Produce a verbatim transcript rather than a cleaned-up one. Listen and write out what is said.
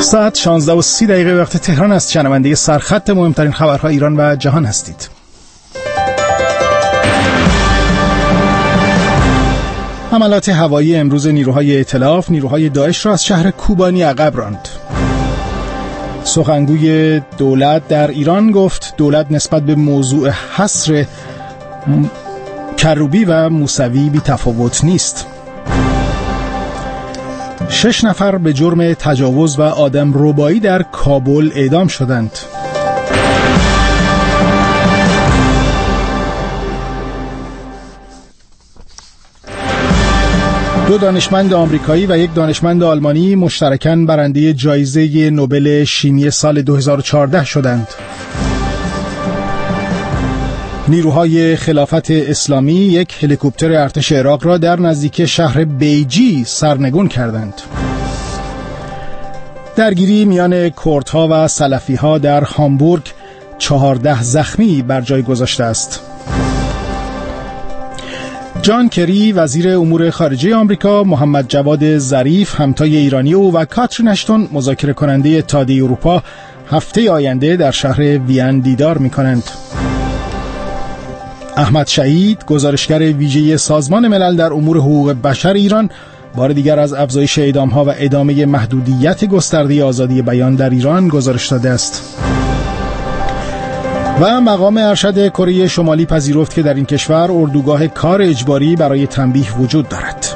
ساعت شانزده و سی دقیقه وقت تهران است. شنونده سرخط مهمترین خبرهای ایران و جهان هستید. حملات هوایی امروز نیروهای ائتلاف نیروهای داعش را از شهر کوبانی عقب راند. سخنگوی دولت در ایران گفت دولت نسبت به موضوع حصر کروبی و موسوی بی تفاوت نیست. شش نفر به جرم تجاوز و آدم ربایی در کابل اعدام شدند. دو دانشمند آمریکایی و یک دانشمند آلمانی مشترکاً برنده جایزه نوبل شیمی سال دو هزار و چهارده شدند. نیروهای خلافت اسلامی یک هلیکوپتر ارتش عراق را در نزدیکی شهر بیجی سرنگون کردند. درگیری میان کردها و سلفیها در هامبورگ چهارده زخمی بر جای گذاشته است. جان کری وزیر امور خارجه آمریکا، محمد جواد ظریف همتای ایرانی او و کاترین اشتون مذاکره کننده اتحادیه اروپا هفته آینده در شهر وین دیدار می‌کنند. احمد شهید گزارشگر ویژه سازمان ملل در امور حقوق بشر ایران بار دیگر از افزایش اعدام‌ها و ادامه محدودیت گسترده آزادی بیان در ایران گزارش داده است. و مقام ارشد کره شمالی پذیرفت که در این کشور اردوگاه کار اجباری برای تنبیه وجود دارد.